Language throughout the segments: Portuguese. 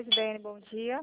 tarde, Daiane, bom dia.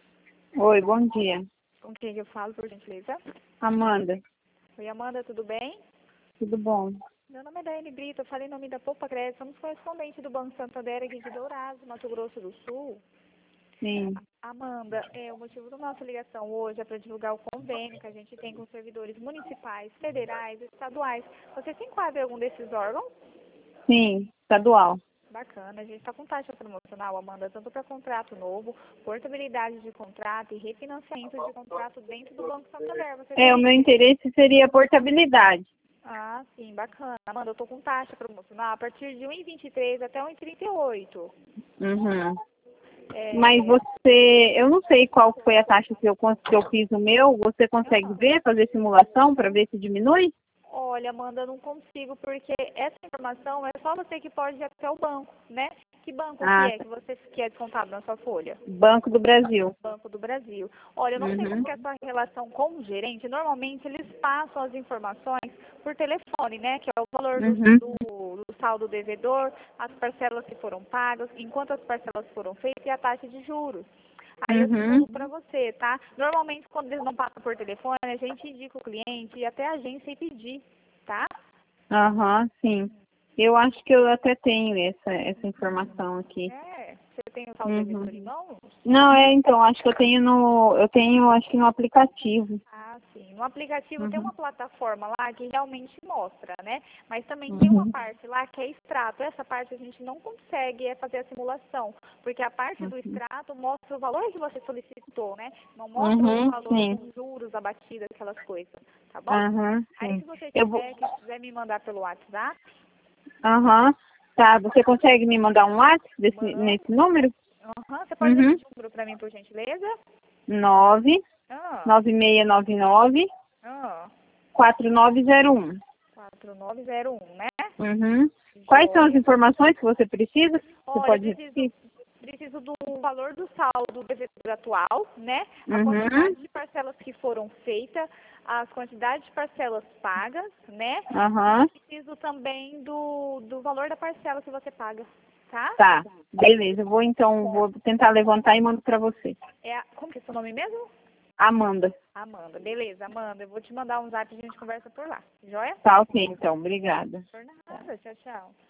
Oi, bom dia. Com quem eu falo, por gentileza? Amanda, Oi, Amanda, tudo bem? tudo bom? Meu nome é Daiane Brito, eu falei em nome da Poupa Crédito, somos correspondente do Banco Santander aqui de Dourados, Mato Grosso do Sul. Sim. Amanda, o motivo da nossa ligação hoje é para divulgar o convênio que a gente tem com servidores municipais, federais, estaduais. Você se enquadra em algum desses órgãos? Sim, estadual. Bacana, a gente está com taxa promocional, Amanda, tanto para contrato novo, portabilidade de contrato e refinanciamento de contrato dentro do Banco Santander. Você tem O meu interesse seria a portabilidade. Ah, sim, bacana. Amanda, eu tô com taxa promocional a partir de 1,23 até 1,38. Uhum. É, Mas eu não sei qual foi a taxa que eu fiz no meu, você consegue ver, fazer simulação para ver se diminui? olha, Amanda, eu não consigo, porque essa informação é só você que pode ir até o banco, né? Que banco que Ah, é que você que é descontado na sua folha? Banco do Brasil. Banco do Brasil. Olha, eu não sei como Uhum. que é a sua relação com o gerente. Normalmente eles passam as informações por telefone, né? Que é o valor Uhum. do saldo devedor, as parcelas que foram pagas, enquanto as parcelas foram feitas e a taxa de juros. Aí eu Uhum. simulo para você, tá? Normalmente quando eles não passam por telefone, a gente indica o cliente e até a agência e pedir, tá? Aham, sim. Eu acho que eu até tenho essa informação aqui. Você tem o saldo Uhum. devedor em mãos? Não, então, acho que acho que no aplicativo. Ah, sim. No aplicativo tem Uhum. uma plataforma lá que realmente mostra, né? Mas também tem uma Uhum. parte lá que é extrato. Essa parte a gente não consegue fazer a simulação, porque a parte do Uhum. extrato mostra o valor que você solicitou, né? Não mostra o Uhum, valor sim. com juros, abatida, aquelas coisas, tá bom? Aham, Aí sim. se você Eu vou. tiver, que quiser me mandar pelo WhatsApp, Aham. Tá, você consegue me mandar um WhatsApp manda. nesse número? Você pode Uhum. repetir o número para mim, por gentileza? 9 Ah, 9699 ah, 4901. 4901, né? Uhum. Quais são as Joia. informações que você precisa? Você Olha, pode repetir? preciso do valor do saldo devedor atual, né? A Uhum. quantidade de parcelas que foram feitas, as quantidades de parcelas pagas, né? Aham. Preciso também do valor da parcela que você paga, tá? Tá. Beleza. Vou tentar levantar e mando pra você. Como que é seu nome mesmo? Amanda. Amanda. Beleza, Amanda. Eu vou te mandar um zap e a gente conversa por lá. Joia? Tá ok, então. Obrigada. Por nada. Tchau, tchau.